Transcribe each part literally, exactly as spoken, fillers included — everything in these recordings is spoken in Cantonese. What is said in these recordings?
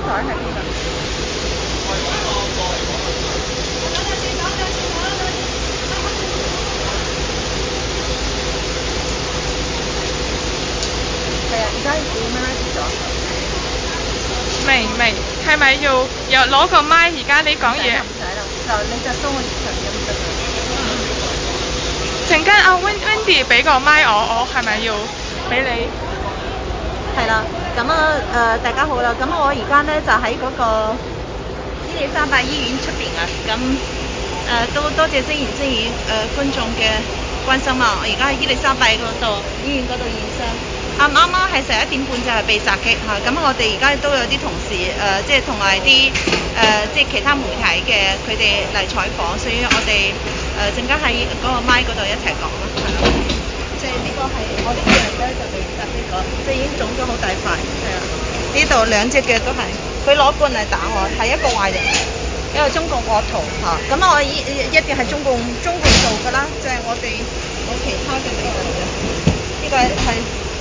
袋喺邊啊？係啊，而家點樣 ready 咗？ 未未，係咪要有攞個麥？而家你講嘢。 唔使啦，就你就收我長音得啦。 陣間阿 Wendy 俾個麥我，我係咪要俾你？ 係啦，咁啊誒大家好啦，咁我而家咧就喺嗰個伊利沙伯醫院出邊啊，咁誒都多謝星言星語誒觀眾嘅關心啊！我而家喺伊利沙伯嗰度醫院嗰度驗傷，啱啱啱係十一點半就係被襲擊嚇，咁、啊、我哋而家都有啲同事誒、呃，即係同埋啲誒即係其他媒體嘅佢哋嚟採訪，所以我哋誒陣間喺嗰個麥嗰度一齊講啦，係啦。即係呢個係我呢隻腳咧就被襲擊咗，即係已經腫咗好大塊，係啊。呢度兩隻腳都係，佢攞棍嚟打我，係一個壞人，一個中共惡徒嚇。咁、啊、我一一定係中共中共做㗎啦，即、就、係、是、我哋冇其他嘅理由嘅。呢、這個係。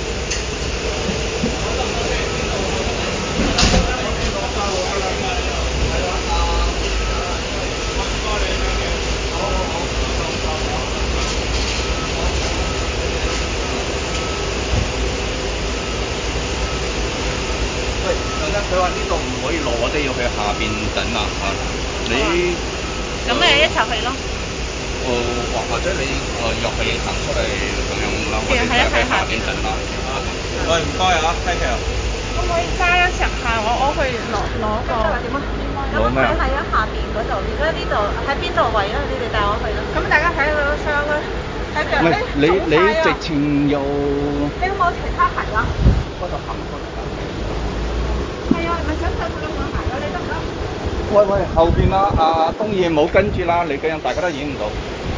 喂，陣間佢話呢度唔可以落，我哋要去下邊等啊嚇。你咁咪一齊去咯。 誒或或者你誒入去行出嚟咁樣啦，我哋就喺下邊等啦。喂，唔該啊 ，thank you。 可唔可以揸一隻下我？我去攞攞個。 點啊？咁佢係喺下邊嗰度，而家呢度喺邊度位啊？你哋帶我去啦。咁大家睇佢個傷啦，睇佢。 唔係你你直情又。 你有冇其他鞋啊？ 嗰度行過嚟㗎。 係啊，咪想睇佢兩雙鞋咯，你得唔得？ 喂喂，後邊啦，阿東爺冇跟住啦，你咁樣大家都影唔到。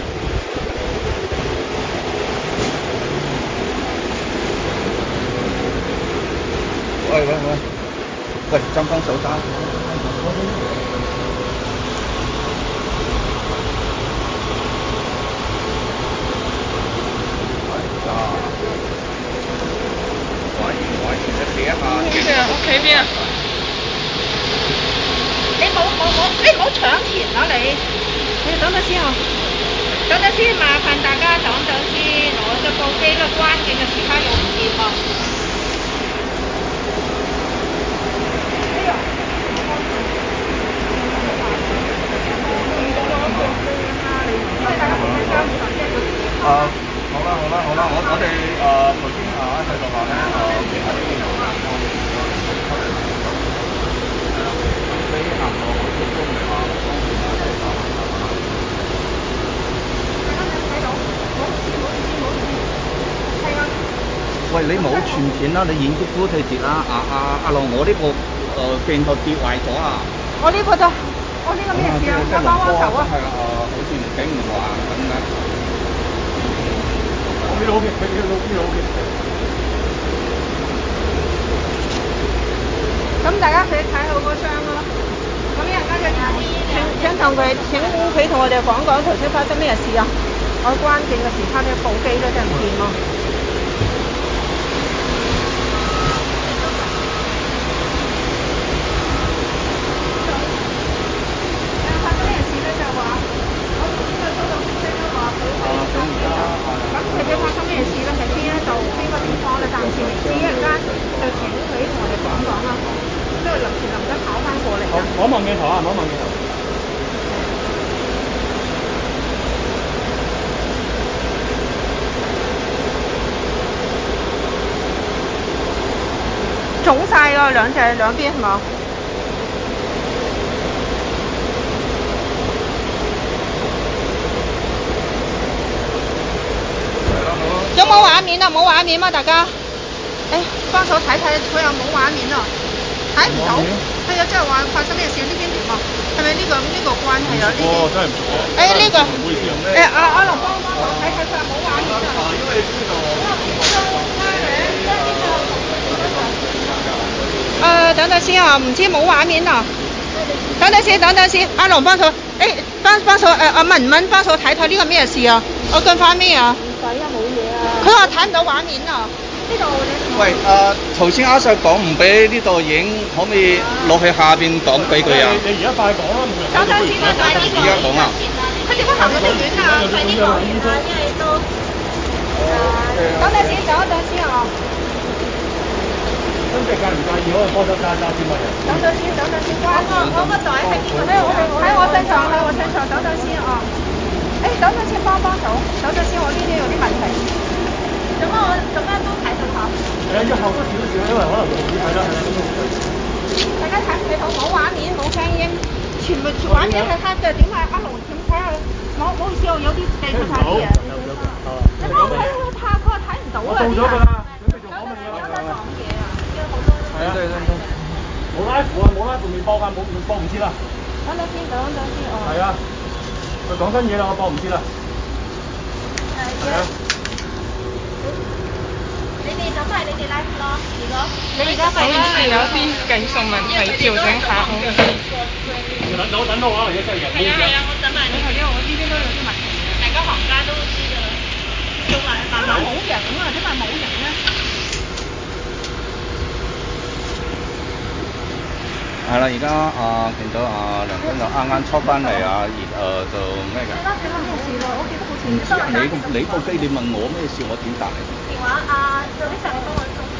喂喂喂，喂，爭翻手單。喂喂，你企一下。 呢隻屋企邊啊？ 你冇冇冇，你唔好搶錢啊你！你等陣先啊，等陣先，麻煩大家等陣先，我嘅部機嘅關鍵嘅時刻用唔掂啊！ 啊，好啦好啦好啦，我我哋誒頭先啊喺度話咧誒其他啲人啊，你行過好少都唔係話方便啊，睇下睇下。喂，你冇存錢啦，你影啲 footage 啦，阿阿阿龍，我呢部誒鏡頭跌壞咗啊！ 我呢個就我呢個咩事啊？我幫幫手啊！ 係啊，誒好似唔頂唔橫咁嘅。呢度 OK，呢度呢度 OK。 咁大家佢睇好個傷咯。咁一陣間就請請同佢請佢同我哋講講頭先發生咩事啊？我關鍵嘅時刻呢部機都真係唔掂啊！發生咩事咧？就話我頭先就收到消息啦，話佢被襲擊咗。咁佢哋發生咩事咧？喺邊一度？邊個地方咧？暫時未知，一陣間就請佢同我哋講講啦。即係臨時臨急跑翻過嚟啊！ 望一望鏡頭啊！望一望鏡頭。 腫晒咯，兩隻兩邊係嘛？有冇畫面啊？冇畫面嗎？大家，誒，幫手睇睇，佢又冇畫面啊，睇唔到。係啊，即係話發生咩事？呢邊點啊？係咪呢個呢個關係啊？呢邊。 哦，真係唔錯。 誒呢個。 唔好意思啊。 誒阿阿龍幫幫手睇睇，佢話冇畫面啊。 因為呢度。 誒，等陣先啊，唔知冇畫面啊。等陣先，等陣先，阿龍幫手，誒幫幫手誒阿文文幫手睇睇呢個咩事啊？我跟翻咩啊？唔使啊，冇嘢啊。佢話睇唔到畫面啊。 呢度你喂，誒頭先阿 Sir 講唔俾呢度影，可唔可以落去下邊講幾句啊？ 你而家快講啦，冇人等陣先啊，快啲而家講啊！ 佢點解行得咁遠啊？快啲講完啦，因為都誒，等陣先，等一陣先啊！ 咁即係介唔介意可能幫手揸揸先乜嘢？ 等陣先，等陣先，我個我個袋喺邊個身上？喺我身上，喺我身上，等陣先啊！誒，等陣先幫幫手，等陣先，我呢啲有啲問題。咁我咁樣都睇到嚇。 誒，要後多少少，因為可能會好啲，係啦係啦，咁都唔使。 大家睇唔睇到？冇畫面，冇聲音，全部畫面係黑嘅，點解阿龍點睇下？唔好唔好意思，我有啲記錯晒啲嘢。你幫我睇佢拍，佢話睇唔到啊！ 我到咗㗎啦，準備做訪問㗎啦。 有得講嘢啊！因為好多。 係啊，冇拉褲啊，冇拉褲未播㗎，冇播唔切啦。 等陣先，等陣先哦。 係啊，佢講真嘢啦，我播唔切啦。係啊。 你哋咁係你哋 live 咯，如果你而家好似有啲技術問題，調整下好。 等等等到啊，而家真係人呢係啊係啊，我等埋你。因為我呢邊都有啲問題嘅。大家行家都知㗎啦。做埋慢慢冇影啊，點解冇影咧？ 係啦，而家啊見到啊梁君就啱啱出翻嚟啊，而誒就咩嘅？ 咩事喎？我記得好似唔知啊，你你部機你問我咩事，我點答你？ 電話啊，做啲實你幫我收住。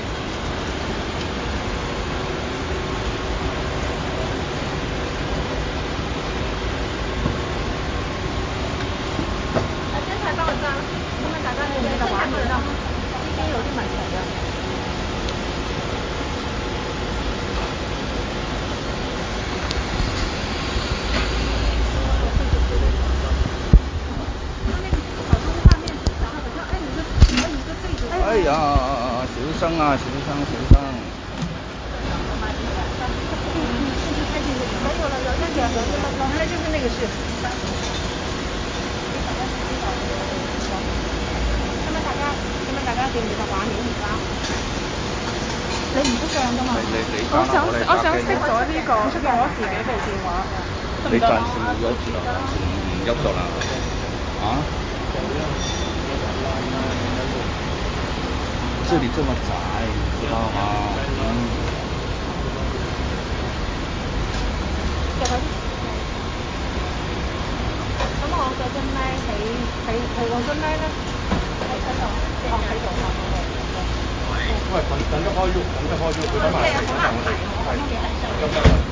阿真係幫我揸，咁樣大家要唔要就玩佢啦？呢邊有啲問題啊。 哎呀，小心啊，小心小心！ 没有了，有那个，原来就是那个是。咁樣大家，咁樣大家記唔記得畫面而家？你唔識上㗎嘛？ 你你你我想我我想熄咗呢個我自己部電話。 你暫時冇喐住啦，唔喐到啦，啊？這裡這麼窄，知道嗎？嗯。 咁我嘅隻咪喺喺喺我隻咪咧喺喺度，哦喺度啊， 喂，等等一開 U，等一開 U，佢等埋，等埋我哋，係，得得得。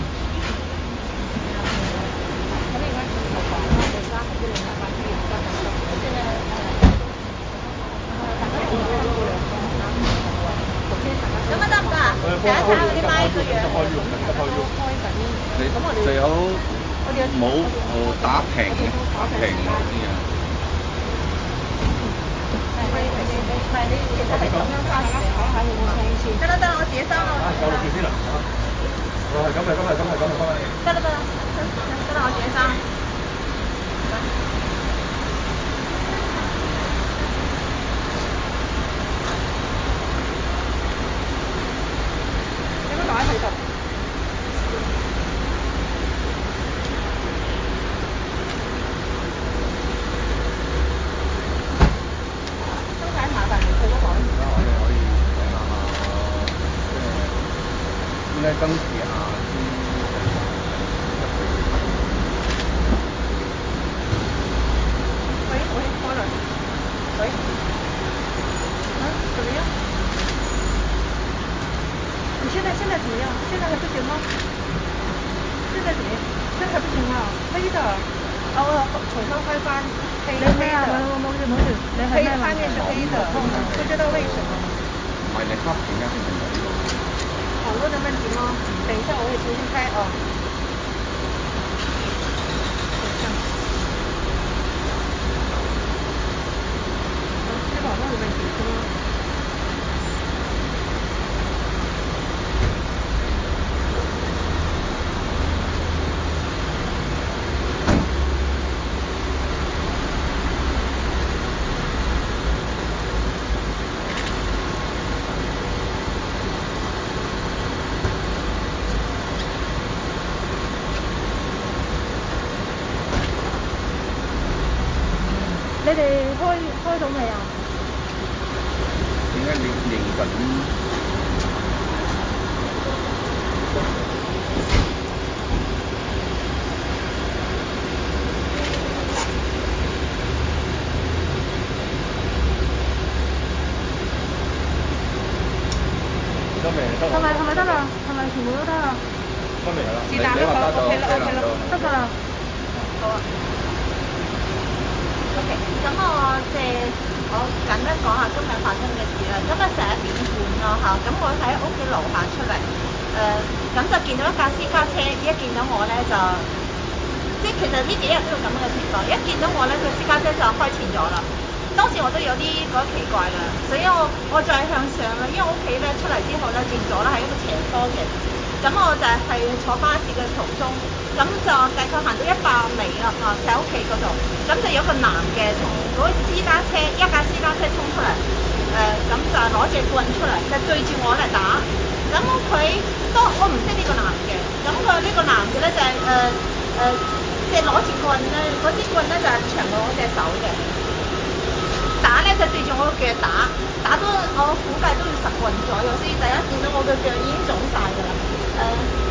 咁你而家繼續講啦，我而家喺啲零八八區而家緊急，即係咧誒，大家有冇分過兩個啱唔啱啊？咁啊得唔得啊？睇一睇嗰啲咪個樣，咁大家都開緊，咁我哋最好我哋冇冇打平打平嗰啲啊。 係你你你唔係你其實係咁樣翻嚟睇下會唔會聽先？得啦得啦，我自己收啦。 有六字先啦，我係咁係咁係咁係咁係咁係。 得啦得啦，得啦我自己收。有冇袋喺度？都睇麻煩佢嗰袋。 而家我哋可以睇下即係應該今次下先喂喂，開來。喂。啊，怎麼樣？你現在現在怎麼樣？現在還不行嗎？現在怎麼樣？現在還不行啊，黑的。哦，重新開翻黑黑的。冇冇冇冇事，黑畫面是黑的，不知道為什麼。 唔係你黑點解會見到呢個？ 網絡的問題嗎？等一下我會重新開哦。係網絡的問題是嗎？你哋開開到未啊？點樣咧你認準。 得未？得係咪係咪得啦？係咪全部都得啦？ 得未係啦？ 你你話得咗 OK 啦， 得㗎啦。好啊。OK，咁我即係我簡單講下今日發生嘅事啦。今日十一點半咯嚇，咁我喺屋企樓下出嚟，誒、咁就見到一架私家車，一見到我咧就，即係其實呢幾日都有咁樣嘅情況，一見到我咧，個私家車就開前咗啦。當時我都有啲覺得奇怪啦，所以我我再向上啦，因為我屋企咧出嚟之後咧轉咗啦，係一個斜坡嘅，咁我就係坐巴士嘅途中，咁就大概行到一百米啦，啊喺屋企嗰度，咁就有個男嘅從嗰私家車一架私家車衝出嚟，誒、咁就攞隻棍出嚟，就對住我嚟打，咁佢當我唔識呢個男嘅，咁個呢個男嘅咧就係誒誒即係攞住棍咧，嗰支棍咧就係長過我隻手嘅。打咧就對住我個腳打，打到我估計都要十棍左右先，大家見到我個腳已經腫晒㗎啦。誒、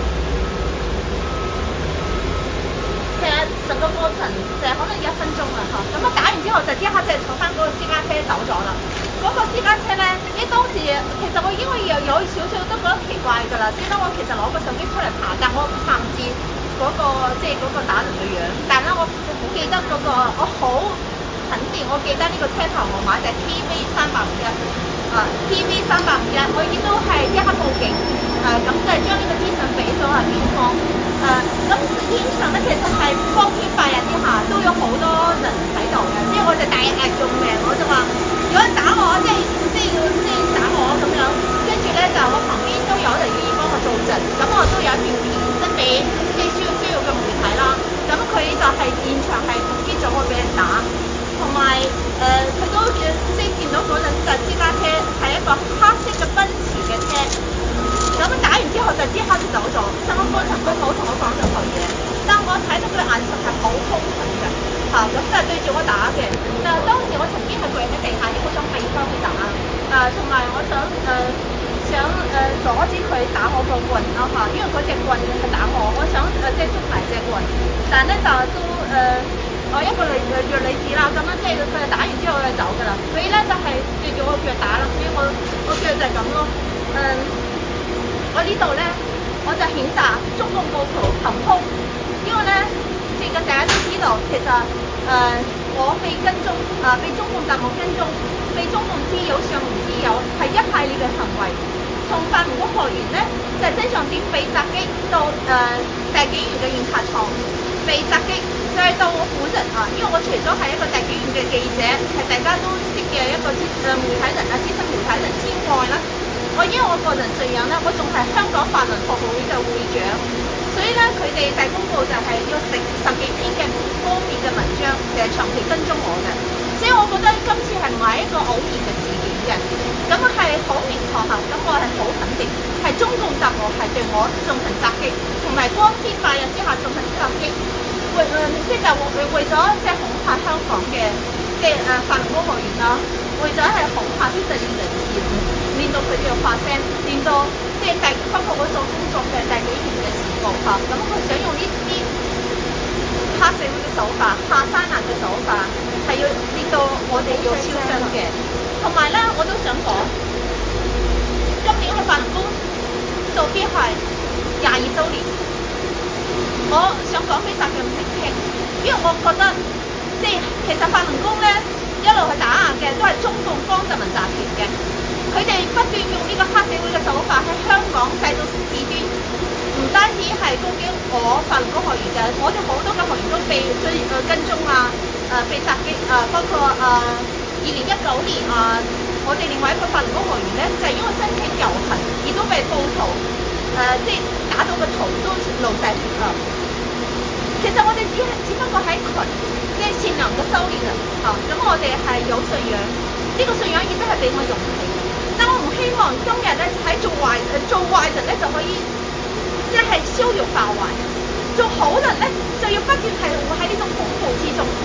其實成個過程就係可能一分鐘啊嚇，咁我打完之後就即刻就坐翻嗰個私家車走咗啦。嗰、個私家車咧，因為當時其實我因為有有少少都覺得奇怪㗎啦，只當我其實攞個手機出嚟拍，但我拍唔知嗰、個即係嗰個打人嘅樣，但係咧我好記得嗰、個我好。肯定我記得呢個車頭號碼就係 T V 三八五一，啊 T V 三八五一，我亦都係即刻報警，誒、咁就係將呢個資訊俾咗啊警方，誒、咁現場咧其實係光天化日之下都有好多人喺度嘅，即係我就大嗌救命，我就話有人打我，即係即係要即係打我咁樣，跟住咧就我旁邊都有人願意幫我做證，咁我都有一條片即俾即係需要需要嘅媒體啦，咁佢就係現場係目擊咗我俾人打。同埋誒，佢、都即係見到嗰陣就私家車係一個黑色嘅奔馳嘅車，咁打完之後就即刻就走咗，成個過程佢冇同我講任何嘢，但我睇到佢眼神係好兇狠嘅，嚇、咁就係對住我打嘅。誒、當時我曾經係跪喺地下，亦都想避開佢打，誒同埋我想誒、想誒、阻止佢打我個棍咯嚇，因為嗰隻棍係打我，我想誒、即係捉埋隻棍，但咧就都誒。我一個女誒弱女子啦，咁樣即係佢打完之後就走㗎啦。佢咧就係對住我腳打啦，所以我我腳就係咁咯。誒、我呢度咧我就譴責中共暴徒行兇，因為咧其實大家都知道，其實誒、我被跟蹤啊、被中共特務跟蹤，被中共滋擾上唔滋擾，係一系列嘅行為。從法輪功學員咧就係、真相點被襲擊到誒、大紀元嘅印刷廠被襲擊。再到我本人啊，因為我除咗係一個大紀元嘅記者，係大家都識嘅一個資誒媒體人啊，資深媒體人之外咧，我因為我個人信仰咧，我仲係香港法輪學會嘅會長，所以咧佢哋大公報就係要成十幾篇嘅方面嘅文章，成日長期跟蹤我嘅，所以我覺得今次係唔係一個偶然嘅事件嘅，咁係好明確嚇，咁我係好肯定係中共特務係對我進行襲擊，同埋光天化日之下進行襲擊。為誒即係就為為咗即係恐嚇香港嘅即係誒法輪功學員啦，為咗係恐嚇啲正義人士，令到佢哋要發聲，令到即係大包括我所工作嘅大紀元嘅時報嚇，咁佢想用呢啲黑社會嘅手法、下三濫嘅手法，係要令到我哋要超商嘅。同埋咧，我都想講，今年嘅法輪功做必係廿二週年。我想講俾習近平聽，因為我覺得即係其實法輪功咧一路去打壓嘅都係中共江澤民集團嘅，佢哋不斷用呢個黑社會嘅手法喺香港製造事端，唔單止係攻擊我法輪功學員嘅，我哋好多嘅學員都被追誒、跟蹤啊，誒、被襲擊啊，包括誒二零一九年啊，我哋另外一個法輪功學員咧就係、因為申請遊行而都被暴徒誒即係打到個頭都流晒血啦。其實我哋只係只不過喺群，即係善良嘅修煉人嚇，咁、我哋係有信仰，呢、個信仰亦都係俾我勇氣嘅。但我唔希望今日咧喺做壞誒做壞人咧就可以即係逍遙化壞，做好人咧就要不斷係活喺呢種恐怖之中。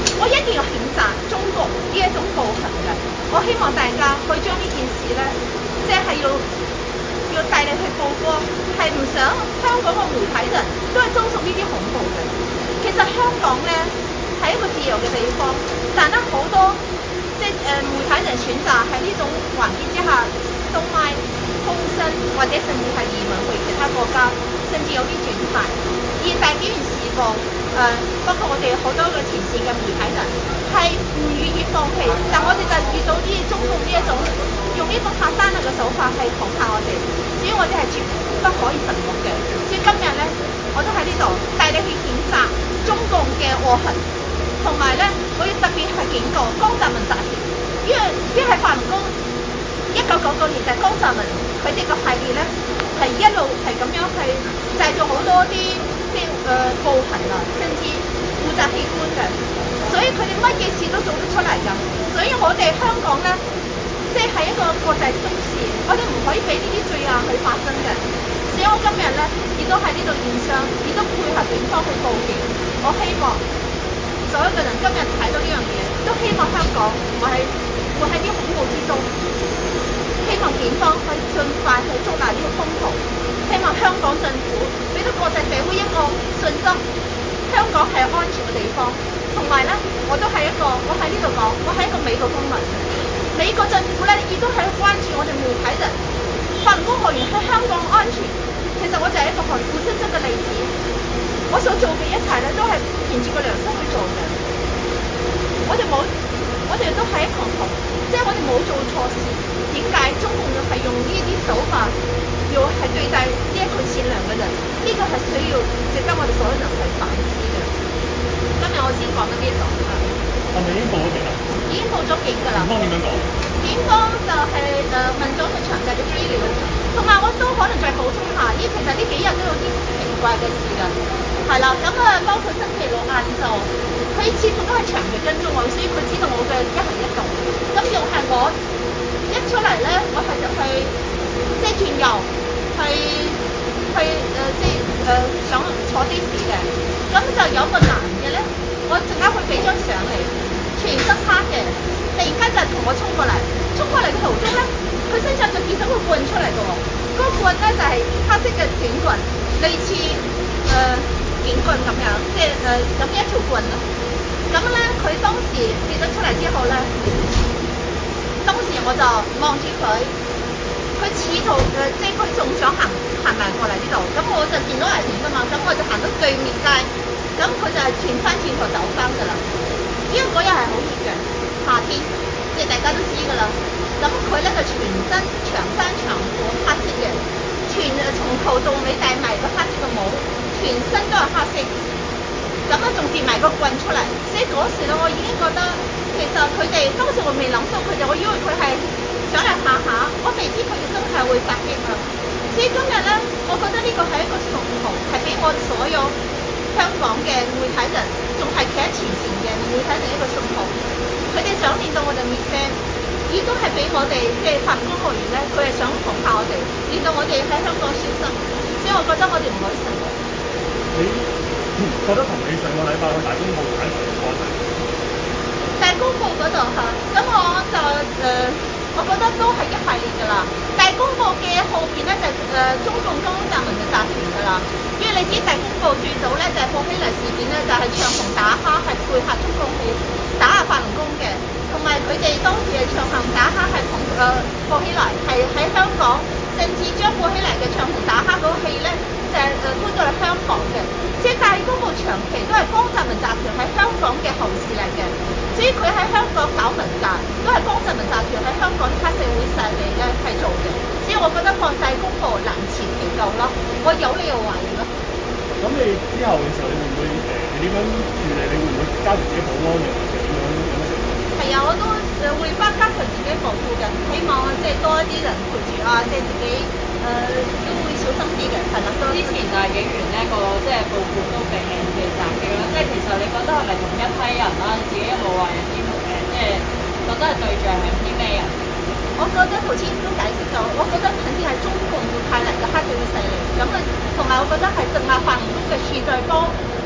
我一定要譴責中國呢一種暴行嘅。我希望大家去將呢件事咧，即係要要大力去曝光，係唔想香港嘅媒體人都係遭受呢啲恐怖嘅。其實香港咧係一個自由嘅地方，但係好多即係誒、呃、媒體人選擇喺呢種環境之下收買、通身，或者甚至係移民去其他國家，甚至有啲轉賣。現大紀元時報誒，包括我哋好多嘅前線嘅媒體人係唔願意放棄，但我哋就遇到呢中共呢一種用呢種下三濫嘅手法係恐嚇我哋，所以我哋係絕不可以沉默嘅。所以今日咧，我都喺呢度帶你去譴責中共嘅惡行，同埋咧，我要特別係警告江澤民集團，因為因為法輪功一九九九年就係江澤民佢哋個系列咧係一路係咁樣去製造好多啲即係誒暴行啊，甚至負責器官嘅，所以佢哋乜嘢事都做得出嚟㗎。所以我哋香港咧，即係係一個國際都市，我哋唔可以俾呢啲罪案去發生嘅。所以我今日咧亦都喺呢度現場，亦都配合警方去報警。我希望所有嘅人今日睇到呢樣嘢，都希望香港唔係活喺啲恐怖之中。希望警方可以盡快去捉拿呢個兇徒，希望香港政府俾到國際社會一個信心，香港係安全嘅地方。同埋咧，我都係一個，我喺呢度講，我係一個美國公民。美國政府咧亦都係關注我哋媒體人，法輪功學員喺香港安全。其實我就係一個活生生嘅例子，我所做嘅一切咧都係沿住個良心去做嘅。我哋冇，我哋都係一個同，即係我哋冇做錯事。點解中共要係用呢啲手法，要係對待呢一個善良嘅人？呢、這個係需要值得我哋所有人去反思嘅。今日我先講到呢度。 係咪已經報咗警啦？ 已經報咗警㗎啦。 警方點樣講？ 警方就係、是、誒、呃、民眾去長期嘅追料，同埋我都可能再補充下，呢其實呢幾日都有啲奇怪嘅事㗎。係啦，咁啊包括星期六晏晝，佢似乎都係長期跟蹤我，所以佢知道我嘅一行一動。咁又係我一出嚟咧，我係就去即係轉右，去去誒、呃、即係誒、呃、想坐的士嘅。咁就有個男嘅咧，我陣間會俾張相嚟，全身黑嘅，突然間就同我衝過嚟，衝過嚟嘅途中咧，佢身上就跌咗個棍出嚟嘅喎，嗰、那個棍咧就係、是、黑色嘅短棍，類似誒、呃、警棍咁樣，即係誒咁一條棍咯。咁咧佢當時跌咗出嚟之後咧，當時我就望住佢，佢試圖誒、呃、即係佢仲想行行埋過嚟呢度，咁我就見到危險㗎嘛，咁我就行到對面街，咁佢就係轉翻轉頭走翻㗎啦。因為嗰日係好熱嘅夏天，即係大家都知㗎啦。咁佢咧就全身長衫長褲黑色嘅，全從頭到尾戴埋個黑色嘅帽，全身都係黑色。咁啊仲跌埋個棍出嚟，所以嗰時咧我已經覺得其實佢哋當時我未諗到佢哋，我以為佢係想嚟嚇下，我未知佢哋真係會襲擊啊。所以今日咧，我覺得呢個係一個信號，係俾我哋所有香港嘅媒體人，仲係企喺前線嘅媒體人一個信號。佢哋想令到我哋滅聲，亦都係俾我哋即係法輪功學員咧，佢係想恐嚇我哋，令到我哋喺香港消失。所以我覺得我哋唔可以沉默。 你覺得同你上個禮拜去大公報睇係有關係？ 大公報嗰度嚇，咁我就誒、呃，我覺得都係一系列㗎啦。大公報嘅後邊咧就誒、是呃、中共江澤民嘅集團㗎啦。因為你知大公報最早咧就係薄熙來事件咧，就係、是、唱紅打黑，係配合中共去打下法輪功嘅，同埋佢哋當時係唱紅打黑係同誒薄熙來係喺香港，甚至將薄熙來嘅唱紅打黑嗰個戲咧就係、是、誒、呃、搬咗嚟香港嘅。即係大公報長期都係江澤民集團喺香港嘅後事嚟嘅，所以佢喺香港搞文革都係江澤民集團喺香港啲黑社會勢力咧係做嘅，所以我覺得放大公報難辭其咎咯，我有理由懷疑咯。 咁你之後嘅時候，你會唔會誒、呃、你點樣處理？你會唔會加強自己保安嘅，或者點樣咁樣？ 係啊，我都誒會翻加強自己保護嘅，希望即係多一啲人陪住啊，即係自己誒、呃、都會小心啲嘅，係啦。 之前大警員呢個即係報告都被誒被襲擊啦，即係其實你覺得係咪同一批人啦？你自己一路話有啲誒，即係覺得係對象係啲咩人？ 我覺得頭先都解釋咗，我覺得肯定係中共派嚟嘅黑社會勢力，咁啊同埋我覺得係鎮壓法輪功嘅樹在多，即係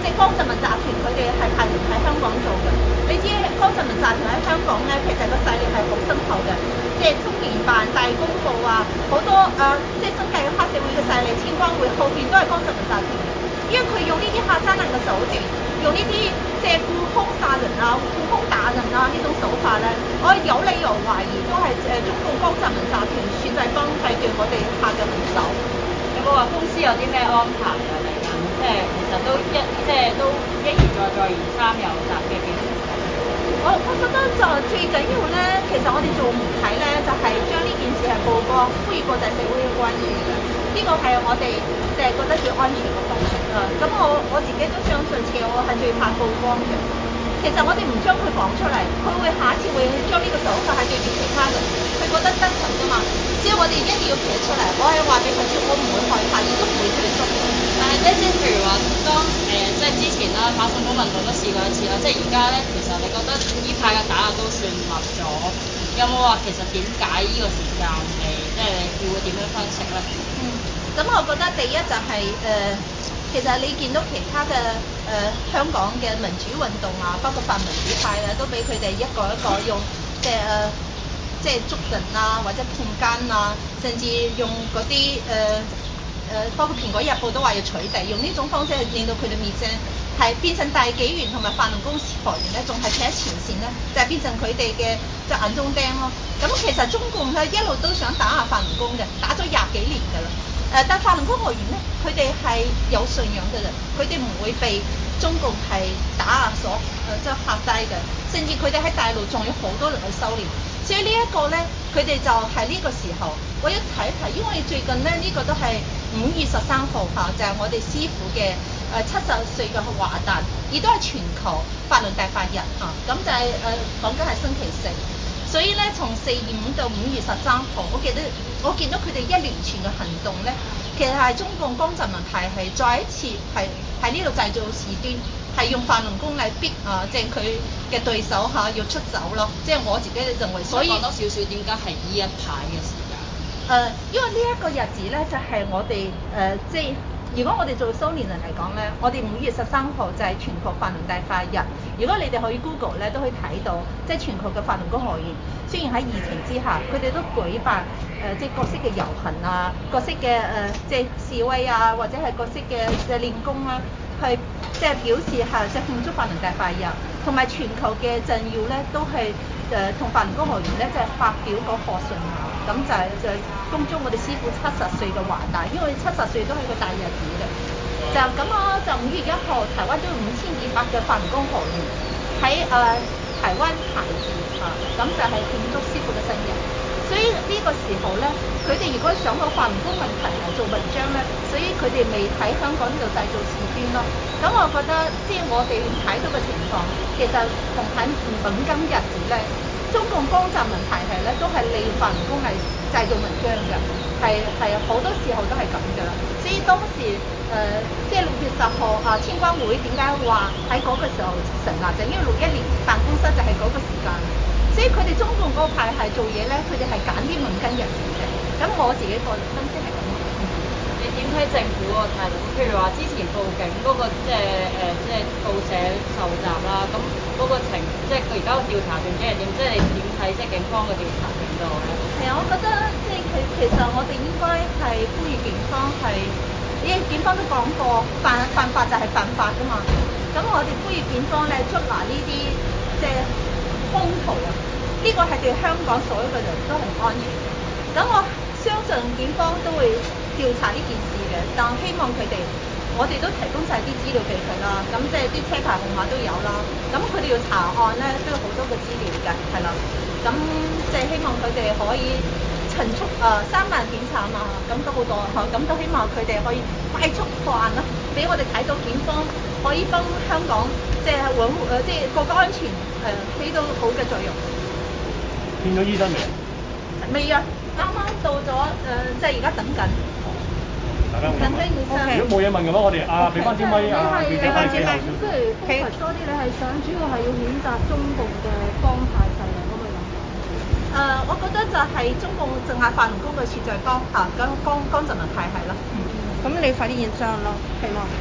即係江澤民集團佢哋係派人喺香港做嘅。你知江澤民集團喺香港咧，其實個勢力係好深厚嘅，即係中聯辦、大公報啊，好多誒、呃、即係新界嘅黑社會嘅勢力，天光會後邊都係江澤民集團嘅。因為佢用呢啲下三濫嘅手段，用呢啲即係雇兇殺人啊、雇兇打人啊呢種手法咧，我有理由懷疑都係誒中共江澤民集團算係幫係對我哋下嘅狠手。 有冇話公司有啲咩安排啊？嚟緊即係其實都一即係都一而再再而三有襲擊嘅情況。 我我覺得就最緊要咧，其實我哋做媒體咧，就係、是、將呢件事係曝光，呼籲國際社會嘅關注嘅。呢、這個係我哋即係覺得最安全嘅方式啦。咁我我自己都相信，其實我係最怕曝光嘅。其實我哋唔將佢講出嚟，佢會下一次會將呢個手法係對住其他人，佢覺得真實㗎嘛。只要我哋一定要企出嚟，我係話俾佢知，我唔會害怕，亦都唔會退縮。 但係咧，即係譬如話，當誒、呃、即係之前啦，反送中運動都試過一次啦，即係而家咧，其實你覺得呢排嘅打壓都算密咗，有冇話其實點解呢個時間係即係你會點樣分析咧？ 嗯，咁我覺得第一就係、是、誒、呃，其實你見到其他嘅誒、呃、香港嘅民主運動啊，包括泛民主派啊，都俾佢哋一個一個用即係誒。呃即係捉人啊，或者判奸啊，甚至用嗰啲誒誒，包括蘋果日報都話要取締，用呢種方式去令到佢哋滅聲，係變成大紀元同埋法輪功學員咧，仲係企喺前線咧，就係、是、變成佢哋嘅即係眼中釘咯。咁其實中共咧一路都想打壓法輪功嘅，打咗廿幾年㗎啦。誒、呃，但法輪功學員咧，佢哋係有信仰嘅人，佢哋唔會被中共係打壓所誒即係嚇低嘅，甚至佢哋喺大陸仲有好多人去修煉。所以呢一個咧，佢哋就係呢個時候，我一睇睇，因為最近咧呢、這個都係五月十三號嚇，就係、是、我哋師傅嘅誒七十歲嘅華誕，亦都係全球法輪大法日嚇，咁、啊、就係誒講緊係星期四，所以咧從四月五到五月十三號，我記得我見到佢哋一連串嘅行動咧，其實係中共江澤民派係再一次係喺呢度製造事端。係用法輪功嚟逼啊，即係佢嘅對手嚇、啊、要出走咯。即係我自己認為，所以講多少少點解係呢一排嘅時間？ 誒、呃，因為呢一個日子咧，就係、是、我哋誒、呃，即係如果我哋做蘇聯人嚟講咧，我哋五月十三號就係全國法輪大法日。如果你哋去 Google 咧，都可以睇到，即係全國嘅法輪功學員，雖然喺疫情之下，佢哋都舉辦誒、呃，即係各式嘅遊行啊，各式嘅誒、呃，即係示威啊，或者係各式嘅嘅練功啊。去即係表示下即係慶祝法輪大法日，同埋全球嘅政要咧都係誒同法輪功學員咧即係發表個賀信啊，咁就係、是、就係、是、恭祝我哋師傅七十歲嘅華誕，因為七十歲都係個大日子嘅。就咁啊，就五月一號，台灣都有五千二百嘅法輪功學員喺誒、呃、台灣排字嚇，咁、啊、就係慶祝師傅嘅生日。所以呢個時候咧，佢哋如果想到法輪功問題嚟做文章咧，所以佢哋未喺香港呢度製造事端咯。咁我覺得，即係我哋睇到嘅情況，其實同喺敏感日子咧，中共江澤民排系咧都係利用法輪功嚟製造文章嘅，係係好多時候都係咁嘅。所以當時誒、呃，即係六月十號啊，天光會點解話喺嗰個時候成立？就因為六一年辦公室就係嗰個時間。所以佢哋中共嗰個派系做嘢咧，佢哋係揀啲敏感日子嘅。咁我自己個人分析係咁。嗯、 你點睇政府嗰個態度？譬如話之前報警嗰、那個即係誒即係報社受襲啦，咁嗰個情即係佢而家個調查段即係點？即係你點睇即係警方嘅調查程度咧？ 係啊，我覺得即係其其實我哋應該係呼籲警方係，因為警方都講過犯犯法就係犯法㗎嘛。咁我哋呼籲警方咧捉拿呢啲即係兇徒啊！呢個係對香港所有嘅人都係唔安全嘅。咁我相信警方都會調查呢件事嘅，但希望佢哋，我哋都提供晒啲資料俾佢啦。咁即係啲車牌號碼都有啦。咁佢哋要查案咧，都有好多嘅資料嘅，係啦。咁即係希望佢哋可以迅速啊、呃、三萬檢查嘛，咁都好多嚇，咁都希望佢哋可以快速破案啦，俾我哋睇到警方可以幫香港即係維護誒即係國家安全誒、呃、起到好嘅作用。 見咗醫生未啊？ 未啊，啱啱到咗誒、呃，即係而家等緊。 大家好。 等緊醫生。 如果冇嘢問嘅話，我哋啊俾翻支咪啊，俾翻支咪。 即係 focus 多啲，你係想主要係要譴責中共嘅幫派勢力，可唔可以咁講？ 誒，我覺得就係中共鎮壓法輪功嘅存在幫嚇，咁江江澤民派系啦。 咁、嗯、你快啲驗傷咯，希望。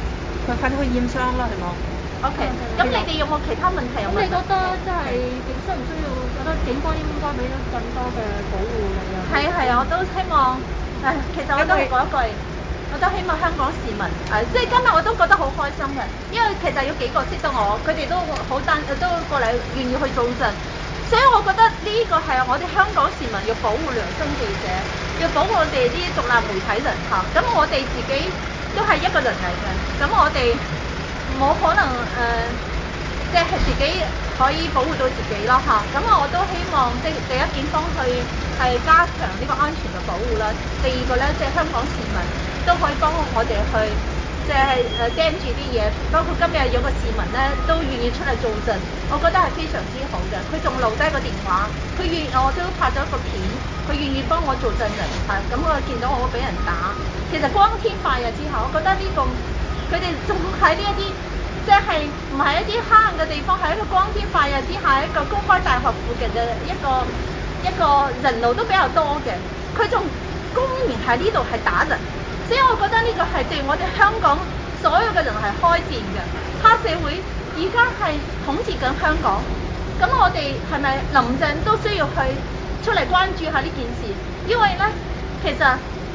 佢快啲去驗傷啦，係冇？OK，咁你哋有冇其他問題有咁問？ 你覺得即係需唔需要覺得警方應該俾咗更多嘅保護你啊？ 係啊係啊，我都希望誒，其實我都係嗰一句，我都希望香港市民誒，即係今日我都覺得好開心嘅，因為其實有幾個識得我，佢哋都好單都過嚟願意去做陣，所以我覺得呢個係我哋香港市民要保護良心記者，要保護我哋啲獨立媒體人嚇，咁我哋自己都係一個人嚟嘅，咁我哋冇可能誒。呃即係自己可以保護到自己咯嚇，咁我都希望即係第一警方去係加強呢個安全嘅保護啦，第二個咧即係香港市民都可以幫我哋去即係誒盯住啲嘢，包括今日有個市民咧都願意出嚟做證，我覺得係非常之好嘅，佢仲留低個電話，佢願我都拍咗一個片，佢願意幫我做證人係，咁我見到我俾人打，其實光天化日之下，我覺得呢個佢哋仲喺呢一啲。即係唔係一啲黑暗嘅地方，係一個光天化日之下，一個公開大學附近嘅一個一個人流都比較多嘅，佢仲公然喺呢度係打人，所以我覺得呢個係對我哋香港所有嘅人係開戰嘅。黑社會而家係統治緊香港，咁我哋係咪林鄭都需要去出嚟關注下呢件事？因為咧，其實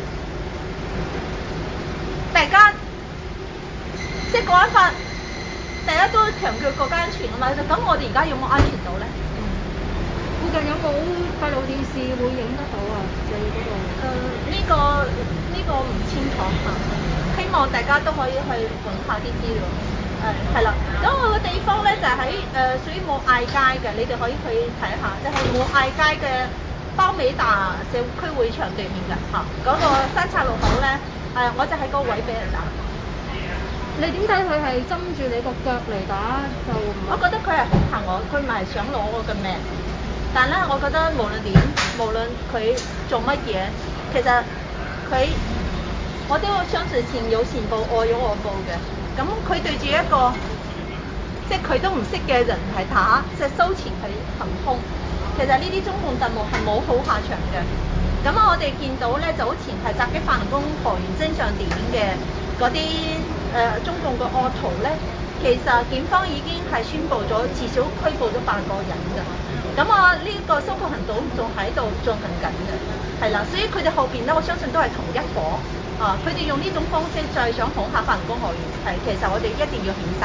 大家即係國安法。大家都強調國家安全啊嘛，咁我哋而家有冇安全到咧？嗯。 附近有冇閉路電視會影得到啊？你嗰度？ 誒呢個呢個唔清楚嚇，希望大家都可以去揾下啲資料。誒係啦，咁我個地方咧就係喺誒屬於冇嗌街嘅，你哋可以去睇下，就係冇嗌街嘅包美達社區會場對面嘅嚇，嗰個三岔路口咧，誒我就喺個位俾人打。 你點解佢係針住你個腳嚟打就？ 我覺得佢係恐嚇我，佢唔係想攞我嘅命。但咧，我覺得無論點，無論佢做乜嘢，其實佢我都相信善有善報，惡有惡報嘅。咁佢對住一個即係佢都唔識嘅人係打，即係收錢係行兇。其實呢啲中共特務係冇好下場嘅。咁我哋見到咧，早前係襲擊法輪功學員真相點嘅嗰啲誒中共嘅惡徒咧，其實檢方已經係宣布咗，至少拘捕咗八個人嘅。咁啊，呢個搜捕行動仲喺度進行緊嘅，係啦，所以佢哋後邊咧，我相信都係同一伙啊。佢哋用呢種方式就係想恐嚇法輪功學員，係其實我哋一定要譴責。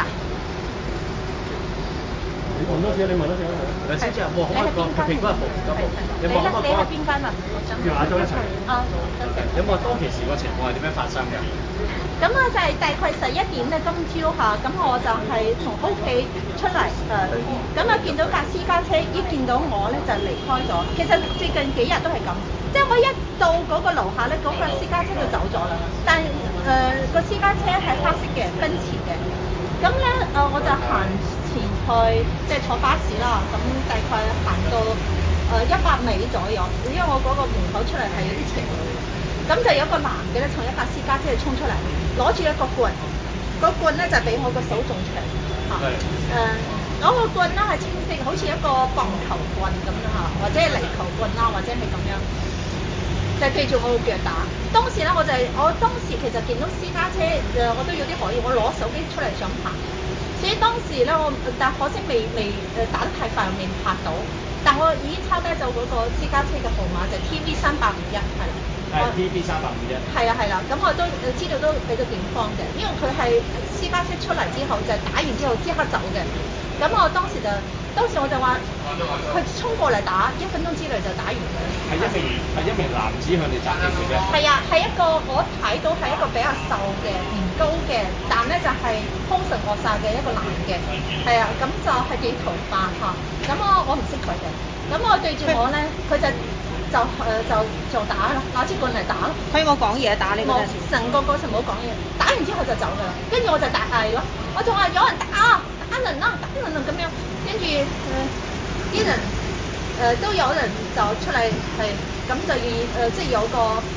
你問多次，你問多次啊！ 梁小姐，我可唔可以講佢蘋果日報而家報？有冇可唔可以講？ 你係邊間啊？ 叫亞洲一齊。 啊， 有冇當其時個情況係點樣發生嘅？ 咁啊就係大概十一點咧，今朝下，咁我就係從屋企出嚟誒，咁啊見到架私家車，一見到我咧就離開咗。其實最近幾日都係咁，即係我一到嗰個樓下咧，嗰架私家車就走咗啦。但係誒個私家車係黑色嘅，奔馳嘅。咁咧誒我就行前去，即係坐巴士啦。咁大概行到誒一百米左右，因為我嗰個門口出嚟係有啲斜路。咁就有一個男嘅咧，從一架私家車衝出嚟，攞住一個棍，個棍咧就比我個手仲長嚇。誒，嗰個棍咧係清晰，好似一個棒球棍咁樣嚇，或者係泥球棍啦，或者係咁樣，就記住我個腳打。當時咧我就係、我當時其實見到私家車誒，我都有啲可疑，我攞手機出嚟想拍，所以當時咧我但可惜未未誒打得太快，未拍到。但我已經抄低咗嗰個私家車嘅號碼就係 T V 三八五一，係啦。 係 T V 三八五一。係啊係啦，咁我都誒資料都俾咗警方嘅，因為佢係私家車出嚟之後就係、打完之後即刻走嘅。咁我當時就當時我就話佢衝過嚟打，一分鐘之內就打完嘅。 係一名係一名男子向你襲擊嘅啫。 係啊，係一個我睇到係一個比較瘦嘅、唔高嘅，但咧就係兇神惡煞嘅一個男嘅。係啊，咁就係短頭髮嚇。咁我我唔識佢嘅，咁我對住我咧，佢就就誒、呃、就就打啦，拿支棍嚟打咯。 佢冇講嘢打你嗰陣時。 成個過程冇講嘢，打完之後就走㗎啦。跟住我就大嗌咯，我仲話有人打打人啦，打人啦咁樣。跟住誒啲人誒、呃、都有人就出嚟係咁就願意誒，即係有個